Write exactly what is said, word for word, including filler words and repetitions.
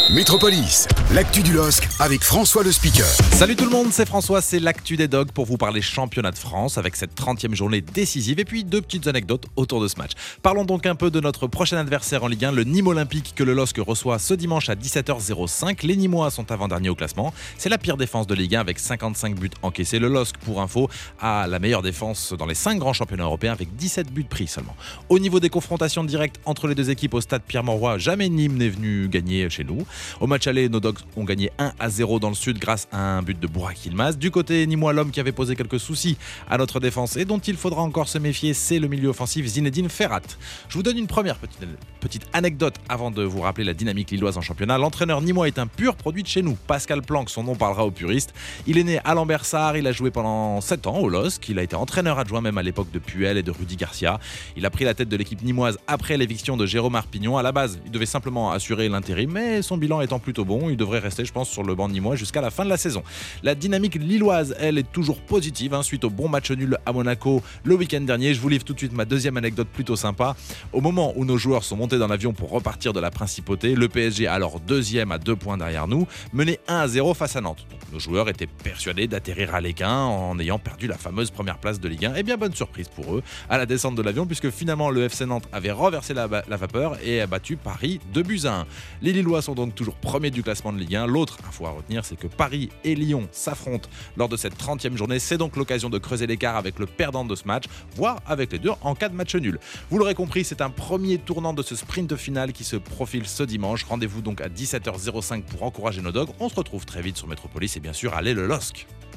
Métropolis, l'actu du L O S C avec François le speaker. Salut tout le monde, c'est François, c'est l'actu des Dogs pour vous parler championnat de France avec cette trentième journée décisive et puis deux petites anecdotes autour de ce match. Parlons donc un peu de notre prochain adversaire en Ligue un, le Nîmes Olympique que le L O S C reçoit ce dimanche à dix-sept heures cinq. Les Nîmois sont avant-derniers au classement. C'est la pire défense de Ligue un avec cinquante-cinq buts encaissés. Le L O S C, pour info, a la meilleure défense dans les cinq grands championnats européens avec dix-sept buts pris seulement. Au niveau des confrontations directes entre les deux équipes au stade Pierre-Mauroy, jamais Nîmes n'est venu gagner chez nous. Au match aller, nos Dogs ont gagné un à zéro dans le sud grâce à un but de Burak Yilmaz. Du côté nîmois, l'homme qui avait posé quelques soucis à notre défense et dont il faudra encore se méfier, c'est le milieu offensif Zinedine Ferrat. Je vous donne une première petite, petite anecdote avant de vous rappeler la dynamique lilloise en championnat. L'entraîneur nîmois est un pur produit de chez nous. Pascal Planck, son nom parlera aux puristes. Il est né à Lambersart, il a joué pendant sept ans au L O S C, il a été entraîneur adjoint même à l'époque de Puel et de Rudy Garcia. Il a pris la tête de l'équipe nîmoise après l'éviction de Jérôme Arpignon. À la base, il devait simplement assurer l'intérim, mais son bilan étant plutôt bon, il devrait rester, je pense, sur le banc nîmois jusqu'à la fin de la saison. La dynamique lilloise, elle, est toujours positive hein, suite au bon match nul à Monaco le week-end dernier. Je vous livre tout de suite ma deuxième anecdote plutôt sympa. Au moment où nos joueurs sont montés dans l'avion pour repartir de la Principauté, le P S G, alors deuxième à deux points derrière nous, menait un à zéro face à Nantes. Donc, nos joueurs étaient persuadés d'atterrir à l'Équin en ayant perdu la fameuse première place de Ligue un. Et bien bonne surprise pour eux à la descente de l'avion, puisque finalement le F C Nantes avait renversé la, la vapeur et a battu Paris deux buts à un. Les Lillois sont donc toujours premiers du classement de Ligue un. L'autre info à retenir, c'est que Paris et Lyon s'affrontent lors de cette trentième journée. C'est donc l'occasion de creuser l'écart avec le perdant de ce match, voire avec les deux en cas de match nul. Vous l'aurez compris, c'est un premier tournant de ce sprint final qui se profile ce dimanche. Rendez-vous donc à dix-sept heures cinq pour encourager nos Dogs. On se retrouve très vite sur Métropolis et bien sûr, allez le L O S C.